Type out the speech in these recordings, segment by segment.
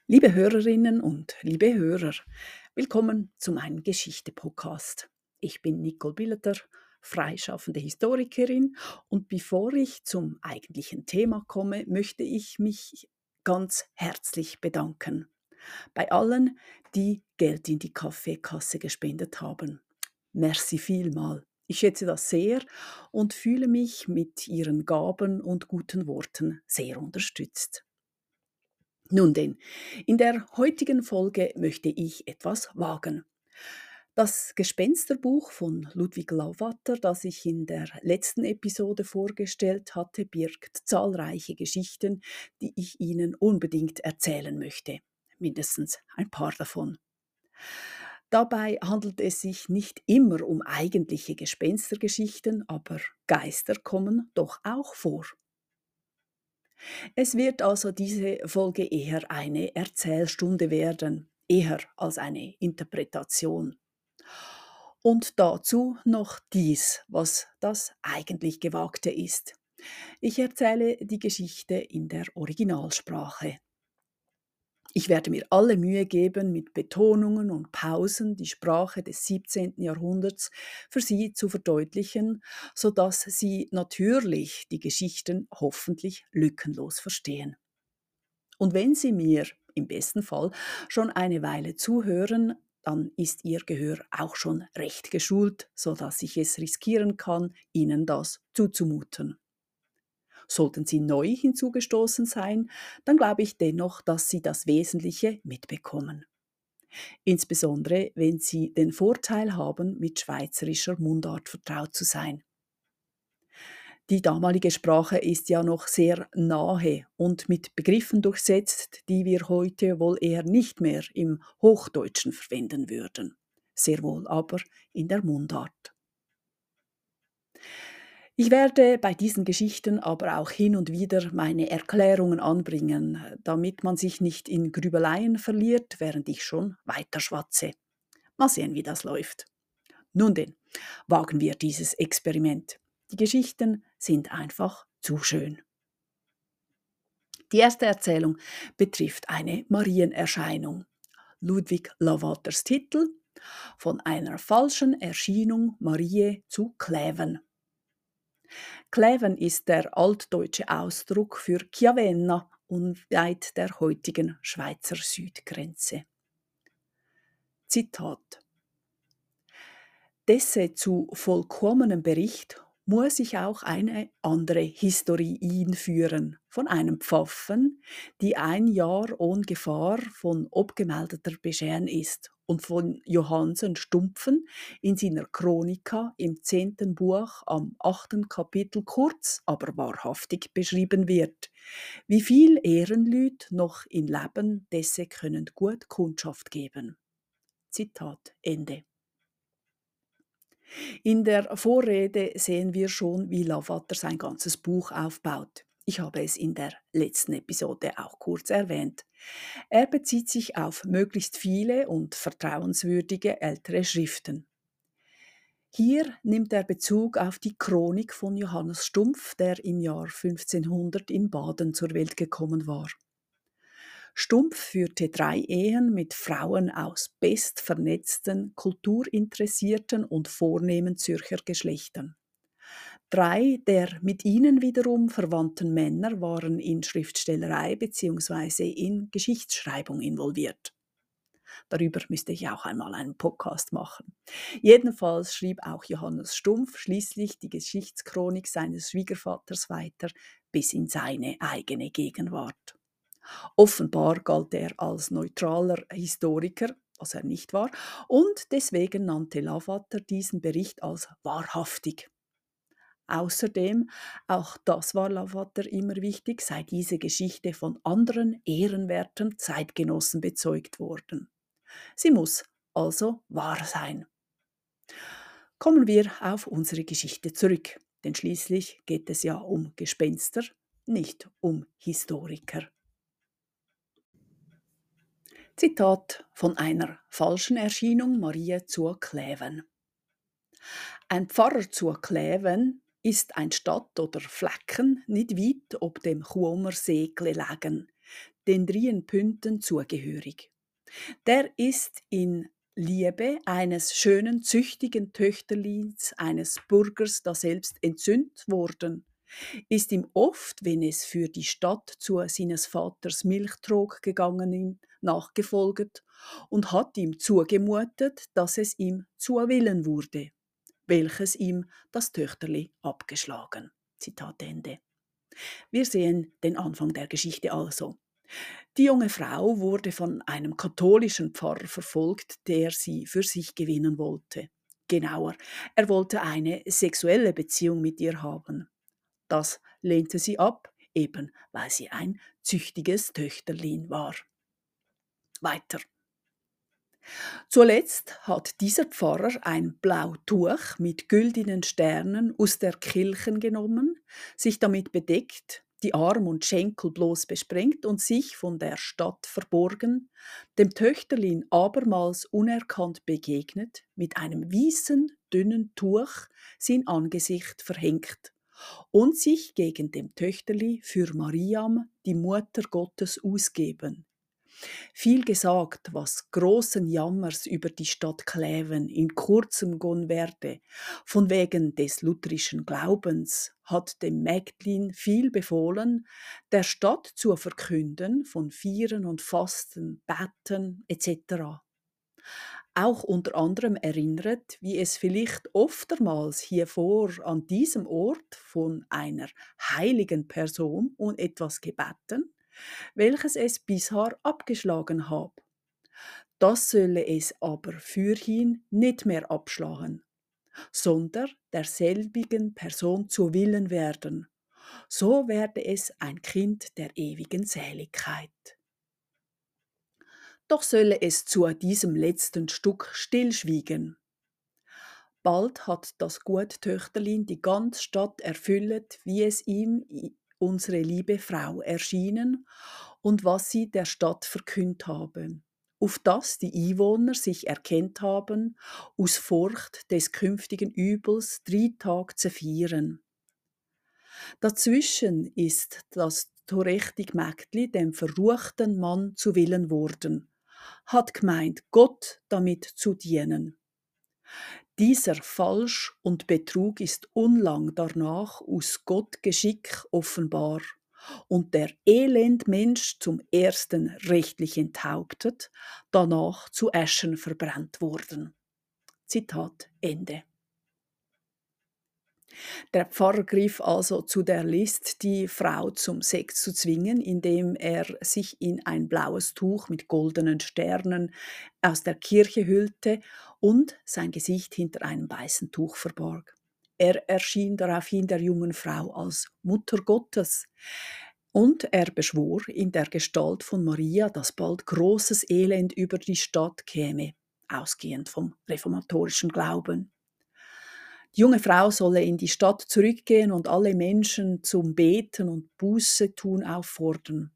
Liebe Hörerinnen und liebe Hörer, willkommen zu meinem Geschichte-Podcast. Ich bin Nicole Billeter, freischaffende Historikerin, und bevor ich zum eigentlichen Thema komme, möchte ich mich ganz herzlich bedanken bei allen, die Geld in die Kaffeekasse gespendet haben. Merci vielmal. Ich schätze das sehr und fühle mich mit Ihren Gaben und guten Worten sehr unterstützt. Nun denn, in der heutigen Folge möchte ich etwas wagen. Das Gespensterbuch von Ludwig Lavater, das ich in der letzten Episode vorgestellt hatte, birgt zahlreiche Geschichten, die ich Ihnen unbedingt erzählen möchte. Mindestens ein paar davon. Dabei handelt es sich nicht immer um eigentliche Gespenstergeschichten, aber Geister kommen doch auch vor. Es wird also diese Folge eher eine Erzählstunde werden, eher als eine Interpretation. Und dazu noch dies, was das eigentlich Gewagte ist. Ich erzähle die Geschichte in der Originalsprache. Ich werde mir alle Mühe geben, mit Betonungen und Pausen die Sprache des 17. Jahrhunderts für Sie zu verdeutlichen, sodass Sie natürlich die Geschichten hoffentlich lückenlos verstehen. Und wenn Sie mir im besten Fall schon eine Weile zuhören, dann ist Ihr Gehör auch schon recht geschult, sodass ich es riskieren kann, Ihnen das zuzumuten. Sollten Sie neu hinzugestoßen sein, dann glaube ich dennoch, dass Sie das Wesentliche mitbekommen. Insbesondere, wenn Sie den Vorteil haben, mit schweizerischer Mundart vertraut zu sein. Die damalige Sprache ist ja noch sehr nahe und mit Begriffen durchsetzt, die wir heute wohl eher nicht mehr im Hochdeutschen verwenden würden, sehr wohl aber in der Mundart. Ich werde bei diesen Geschichten aber auch hin und wieder meine Erklärungen anbringen, damit man sich nicht in Grübeleien verliert, während ich schon weiter schwatze. Mal sehen, wie das läuft. Nun denn, wagen wir dieses Experiment. Die Geschichten sind einfach zu schön. Die erste Erzählung betrifft eine Marienerscheinung. Ludwig Lavaters Titel: Von einer falschen Erscheinung Marie zu Kläven. Kläven ist der altdeutsche Ausdruck für Chiavenna, unweit der heutigen Schweizer Südgrenze. Zitat: Desse zu vollkommenem Bericht muss ich auch eine andere Historien führen, von einem Pfaffen, die ein Jahr ohn Gefahr von obgemeldeter beschehen ist und von Johansen Stumpfen in seiner Chronika im 10. Buch am 8. Kapitel kurz, aber wahrhaftig beschrieben wird. Wie viel Ehrenlüt noch in Leben desse können gut Kundschaft geben. Zitat Ende. In der Vorrede sehen wir schon, wie Lavater sein ganzes Buch aufbaut. Ich habe es in der letzten Episode auch kurz erwähnt. Er bezieht sich auf möglichst viele und vertrauenswürdige ältere Schriften. Hier nimmt er Bezug auf die Chronik von Johannes Stumpf, der im Jahr 1500 in Baden zur Welt gekommen war. Stumpf führte 3 Ehen mit Frauen aus bestvernetzten, kulturinteressierten und vornehmen Zürcher Geschlechtern. 3 der mit ihnen wiederum verwandten Männer waren in Schriftstellerei bzw. in Geschichtsschreibung involviert. Darüber müsste ich auch einmal einen Podcast machen. Jedenfalls schrieb auch Johannes Stumpf schließlich die Geschichtschronik seines Schwiegervaters weiter bis in seine eigene Gegenwart. Offenbar galt er als neutraler Historiker, was er nicht war, und deswegen nannte Lavater diesen Bericht als wahrhaftig. Außerdem, auch das war Lavater immer wichtig, sei diese Geschichte von anderen ehrenwerten Zeitgenossen bezeugt worden. Sie muss also wahr sein. Kommen wir auf unsere Geschichte zurück, denn schließlich geht es ja um Gespenster, nicht um Historiker. Zitat: Von einer falschen Erscheinung Marie zur Kläven. Ein Pfarrer zur Kläven ist ein Stadt oder Flecken nicht weit ob dem Chuomer See gelegen. den 3 Pünten zugehörig. Der ist in Liebe eines schönen, züchtigen Töchterlins eines Bürgers daselbst entzündt worden, ist ihm oft, wenn es für die Stadt zu seines Vaters Milchtrog gegangen nachgefolget und hat ihm zugemutet, dass es ihm zu Willen wurde, welches ihm das Töchterli abgeschlagen. Zitat Ende. Wir sehen den Anfang der Geschichte also. Die junge Frau wurde von einem katholischen Pfarrer verfolgt, der sie für sich gewinnen wollte. Genauer, er wollte eine sexuelle Beziehung mit ihr haben. Das lehnte sie ab, eben weil sie ein züchtiges Töchterlin war. Weiter. Zuletzt hat dieser Pfarrer ein Blautuch mit güldenen Sternen aus der Kirche genommen, sich damit bedeckt, die Arm und Schenkel bloß besprengt und sich von der Stadt verborgen, dem Töchterlin abermals unerkannt begegnet, mit einem weißen, dünnen Tuch sein Angesicht verhängt und sich gegen dem Töchterli für Mariam, die Mutter Gottes, ausgeben. Viel gesagt, was großen Jammers über die Stadt Kleven in kurzem gehen werde, von wegen des lutherischen Glaubens, hat dem Mägdlin viel befohlen, der Stadt zu verkünden von Vieren und Fasten, Betten etc. Auch unter anderem erinnert, wie es vielleicht oftmals hiervor an diesem Ort von einer heiligen Person und etwas gebeten, welches es bisher abgeschlagen hab. Das solle es aber fürhin nicht mehr abschlagen, sondern derselbigen Person zu Willen werden. So werde es ein Kind der ewigen Seligkeit. Doch solle es zu diesem letzten Stück stillschwiegen. Bald hat das gut Töchterlin die ganze Stadt erfüllet, wie es ihm unsere liebe Frau erschienen und was sie der Stadt verkündt haben, auf dass die Einwohner sich erkennt haben, aus Furcht des künftigen Übels 3 Tag zu feiern. Dazwischen ist das torechtige Mägdli dem verruchten Mann zu Willen worden, hat gemeint, Gott damit zu dienen. Dieser Falsch und Betrug ist unlang danach aus Gott Geschick offenbar und der Elendmensch zum ersten rechtlich enthauptet, danach zu Aschen verbrannt worden. Zitat Ende. Der Pfarrer griff also zu der List, die Frau zum Sex zu zwingen, indem er sich in ein blaues Tuch mit goldenen Sternen aus der Kirche hüllte und sein Gesicht hinter einem weißen Tuch verbarg. Er erschien daraufhin der jungen Frau als Mutter Gottes und er beschwor in der Gestalt von Maria, dass bald großes Elend über die Stadt käme, ausgehend vom reformatorischen Glauben. Die junge Frau solle in die Stadt zurückgehen und alle Menschen zum Beten und Buße tun auffordern.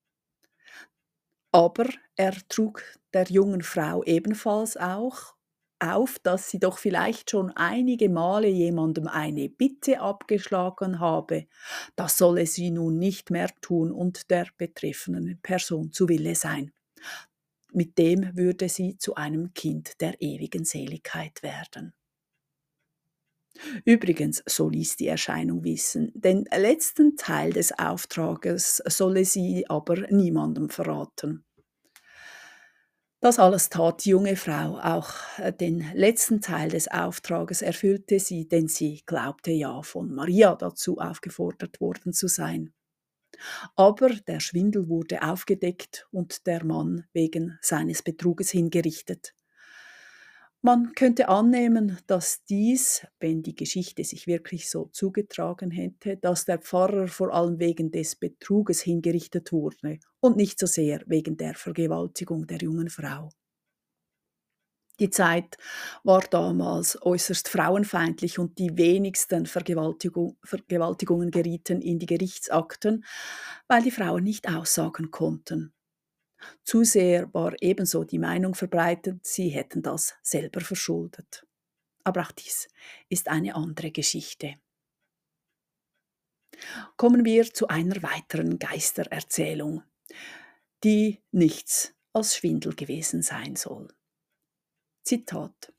Aber er trug der jungen Frau ebenfalls auch auf, dass sie doch vielleicht schon einige Male jemandem eine Bitte abgeschlagen habe. Das solle sie nun nicht mehr tun und der betreffenden Person zu Wille sein. Mit dem würde sie zu einem Kind der ewigen Seligkeit werden. Übrigens, so ließ die Erscheinung wissen, den letzten Teil des Auftrages solle sie aber niemandem verraten. Das alles tat die junge Frau, auch den letzten Teil des Auftrages erfüllte sie, denn sie glaubte ja von Maria dazu aufgefordert worden zu sein. Aber der Schwindel wurde aufgedeckt und der Mann wegen seines Betruges hingerichtet. Man könnte annehmen, dass dies, wenn die Geschichte sich wirklich so zugetragen hätte, dass der Pfarrer vor allem wegen des Betruges hingerichtet wurde und nicht so sehr wegen der Vergewaltigung der jungen Frau. Die Zeit war damals äußerst frauenfeindlich und die wenigsten Vergewaltigungen gerieten in die Gerichtsakten, weil die Frauen nicht aussagen konnten. Zu sehr war ebenso die Meinung verbreitet, sie hätten das selber verschuldet. Aber auch dies ist eine andere Geschichte. Kommen wir zu einer weiteren Geistererzählung. die nichts als Schwindel gewesen sein soll. Zitat: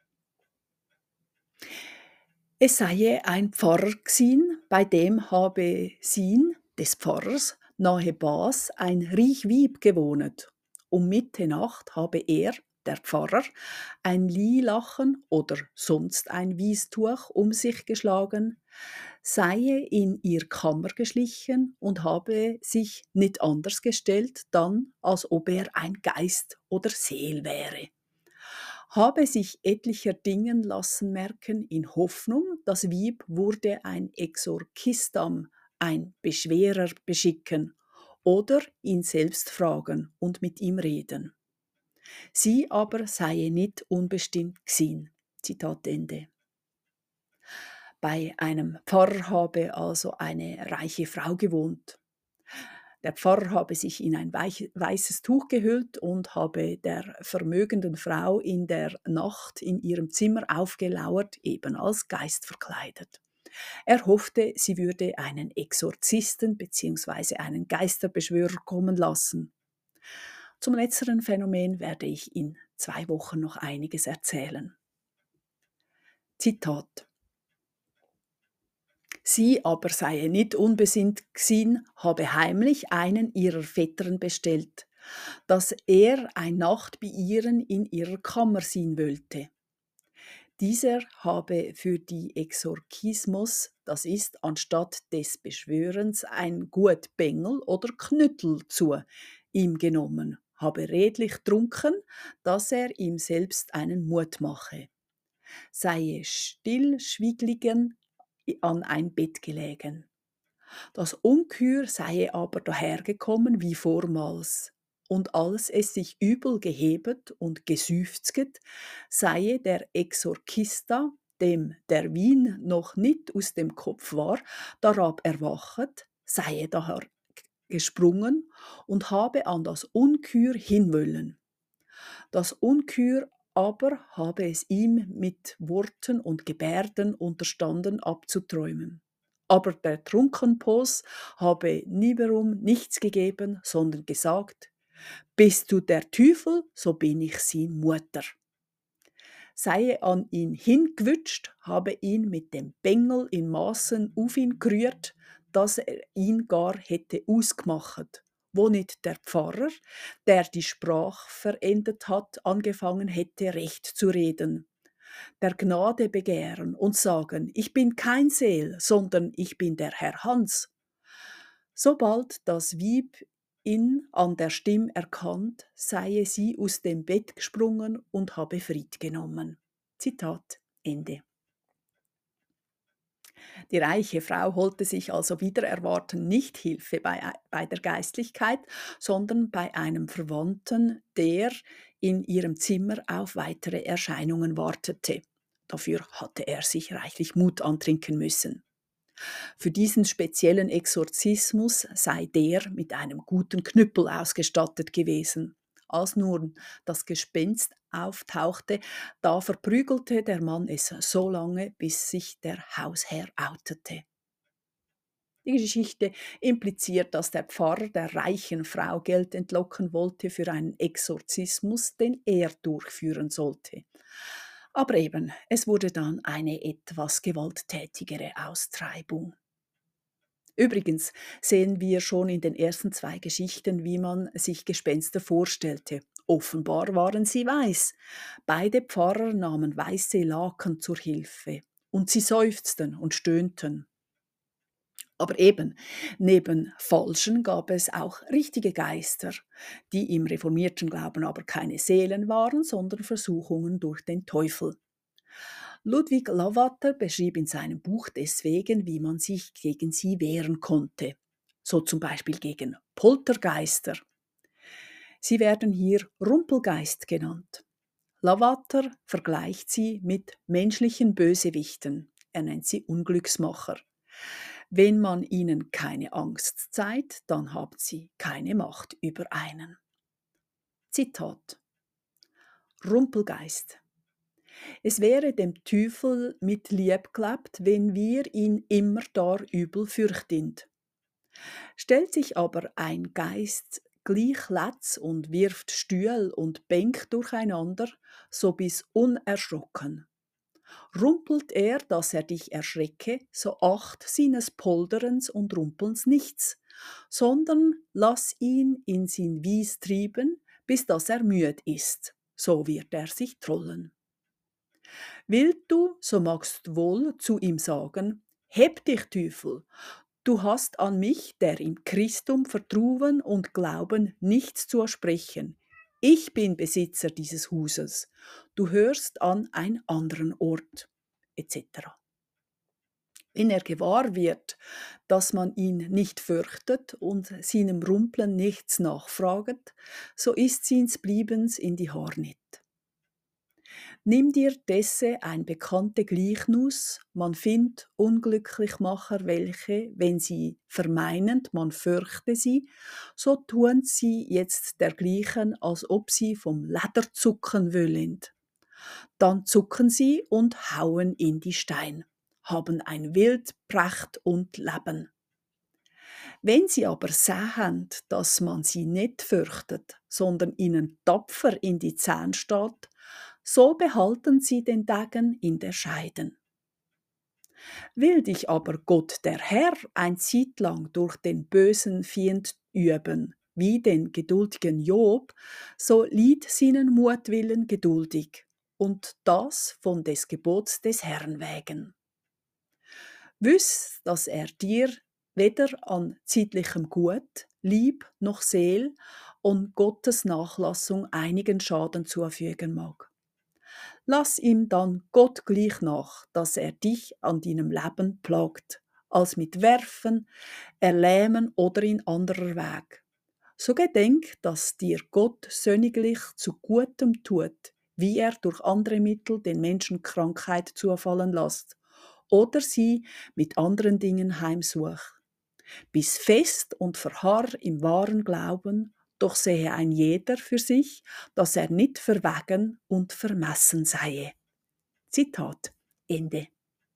Es seie ein Pfarrer gsin, bei dem habe sin, des Pfarrers, nahe Bas ein riech Wieb gewohnet. Um Mitternacht habe er, der Pfarrer, ein Lilachen oder sonst ein Wiestuch um sich geschlagen, seie in ihr Kammer geschlichen und habe sich nicht anders gestellt, dann als ob er ein Geist oder Seel wäre, habe sich etlicher Dingen lassen merken in Hoffnung, das Wieb wurde ein Exorcistam, ein Beschwerer beschicken oder ihn selbst fragen und mit ihm reden. Sie aber seie nicht unbestimmt gsin. Zitat Ende. Bei einem Pfarrer habe also eine reiche Frau gewohnt. Der Pfarrer habe sich in ein weißes Tuch gehüllt und habe der vermögenden Frau in der Nacht in ihrem Zimmer aufgelauert, eben als Geist verkleidet. Er hoffte, sie würde einen Exorzisten bzw. einen Geisterbeschwörer kommen lassen. Zum letzteren Phänomen werde ich in 2 Wochen noch einiges erzählen. Zitat: Sie aber seie nicht unbesinnt gsin, habe heimlich einen ihrer Vettern bestellt, dass er ein Nacht bei ihren in ihrer Kammer sein wollte. Dieser habe für die Exorkismus, das ist anstatt des Beschwörens, ein gut Bengel oder Knüttel zu ihm genommen, habe redlich trunken, dass er ihm selbst einen Mut mache, seie stillschwiegligen an ein Bett gelegen. Das Ungeheuer seie aber dahergekommen wie vormals, und als es sich übel gehebet und gesüfzget, seie der Exorkista, dem der Wien noch nicht aus dem Kopf war, darab erwachet, seie daher gesprungen und habe an das Ungeheuer hinwollen. Das Ungeheuer aber habe es ihm mit Worten und Gebärden unterstanden abzuträumen. Aber der Trunkenpos habe nieberum nichts gegeben, sondern gesagt: Bist du der Teufel, so bin ich sein Mutter. Sei an ihn hingewünscht, habe ihn mit dem Bengel in Maßen auf ihn gerührt, dass er ihn gar hätte ausgemacht, wo nicht der Pfarrer, der die Sprache verändert hat, angefangen hätte, recht zu reden, der Gnade begehren und sagen: Ich bin kein Seel, sondern ich bin der Herr Hans. Sobald das Wieb ihn an der Stimme erkannt, seie sie aus dem Bett gesprungen und habe Fried genommen. Zitat Ende. Die reiche Frau holte sich also wider Erwarten nicht Hilfe bei der Geistlichkeit, sondern bei einem Verwandten, der in ihrem Zimmer auf weitere Erscheinungen wartete. Dafür hatte er sich reichlich Mut antrinken müssen. Für diesen speziellen Exorzismus sei der mit einem guten Knüppel ausgestattet gewesen. Als nun das Gespenst auftauchte, da verprügelte der Mann es so lange, bis sich der Hausherr outete. Die Geschichte impliziert, dass der Pfarrer der reichen Frau Geld entlocken wollte für einen Exorzismus, den er durchführen sollte. Aber eben, es wurde dann eine etwas gewalttätigere Austreibung. Übrigens sehen wir schon in den ersten 2 Geschichten, wie man sich Gespenster vorstellte. Offenbar waren sie weiß. Beide Pfarrer nahmen weiße Laken zur Hilfe und sie seufzten und stöhnten. Aber eben, neben falschen gab es auch richtige Geister, die im reformierten Glauben aber keine Seelen waren, sondern Versuchungen durch den Teufel. Ludwig Lavater beschrieb in seinem Buch deswegen, wie man sich gegen sie wehren konnte. So zum Beispiel gegen Poltergeister. Sie werden hier Rumpelgeist genannt. Lavater vergleicht sie mit menschlichen Bösewichten. Er nennt sie Unglücksmacher. Wenn man ihnen keine Angst zeigt, dann haben sie keine Macht über einen. Zitat: Rumpelgeist. Es wäre dem Teufel mit lieb gelebt, wenn wir ihn immer dar übel fürchtend. Stellt sich aber ein Geist gleich Lätz und wirft Stühl und Bänk durcheinander, so bis unerschrocken. Rumpelt er, dass er dich erschrecke, so acht seines Polderens und Rumpelns nichts, sondern lass ihn in sin Wies trieben, bis dass er müd ist, so wird er sich trollen. Willst du, so magst wohl zu ihm sagen, heb dich, Teufel, du hast an mich, der im Christum vertrauen und glauben, nichts zu sprechen. Ich bin Besitzer dieses Huses. Du hörst an ein anderen Ort, etc. Wenn er gewahr wird, dass man ihn nicht fürchtet und seinem Rumpeln nichts nachfraget, so ist sins Bliebens in die Haar nit. Nimm dir desse ein bekannte Gleichnuss, man findet Unglücklichmacher welche, wenn sie vermeinend, man fürchte sie, so tun sie jetzt dergleichen, als ob sie vom Leder zucken wollend. Dann zucken sie und hauen in die Stein, haben ein Wild Pracht und Leben. Wenn sie aber sehen, dass man sie nicht fürchtet, sondern ihnen tapfer in die Zähne steht, so behalten sie den Degen in der Scheiden. Will dich aber Gott der Herr ein Zeitlang durch den bösen Fiend üben, wie den geduldigen Job, so lied seinen Mutwillen geduldig, und das von des Gebots des Herrn wegen. Wüss, dass er dir weder an zeitlichem Gut, Lieb noch Seel und Gottes Nachlassung einigen Schaden zufügen mag. Lass ihm dann Gott gleich nach, dass er dich an deinem Leben plagt, als mit Werfen, Erlähmen oder in anderer Weg. So gedenk, dass dir Gott sönniglich zu Gutem tut, wie er durch andere Mittel den Menschen Krankheit zufallen lässt oder sie mit anderen Dingen heimsucht. Bis fest und verharr im wahren Glauben, doch sehe ein jeder für sich, dass er nicht verwegen und vermessen sei. Zitat Ende.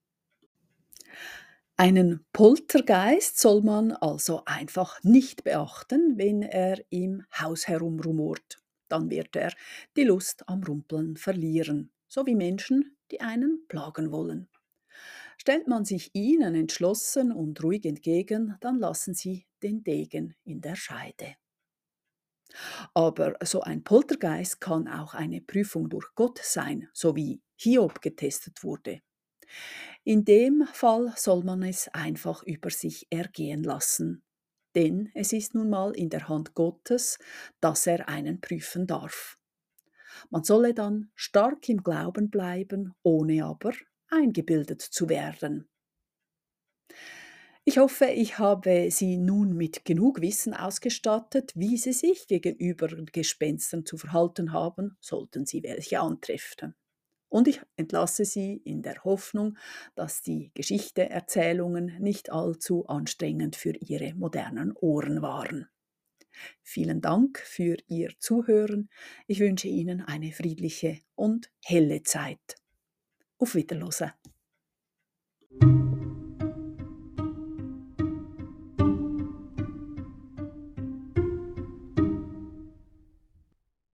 Einen Poltergeist soll man also einfach nicht beachten, wenn er im Haus herumrumort. Dann wird er die Lust am Rumpeln verlieren, so wie Menschen, die einen plagen wollen. Stellt man sich ihnen entschlossen und ruhig entgegen, dann lassen sie den Degen in der Scheide. Aber so ein Poltergeist kann auch eine Prüfung durch Gott sein, so wie Hiob getestet wurde. In dem Fall soll man es einfach über sich ergehen lassen, denn es ist nun mal in der Hand Gottes, dass er einen prüfen darf. Man solle dann stark im Glauben bleiben, ohne aber eingebildet zu werden. Ich hoffe, ich habe Sie nun mit genug Wissen ausgestattet, wie Sie sich gegenüber Gespenstern zu verhalten haben, sollten Sie welche antreffen. Und ich entlasse Sie in der Hoffnung, dass die Geschichte-Erzählungen nicht allzu anstrengend für Ihre modernen Ohren waren. Vielen Dank für Ihr Zuhören. Ich wünsche Ihnen eine friedliche und helle Zeit. Auf Wiederhören.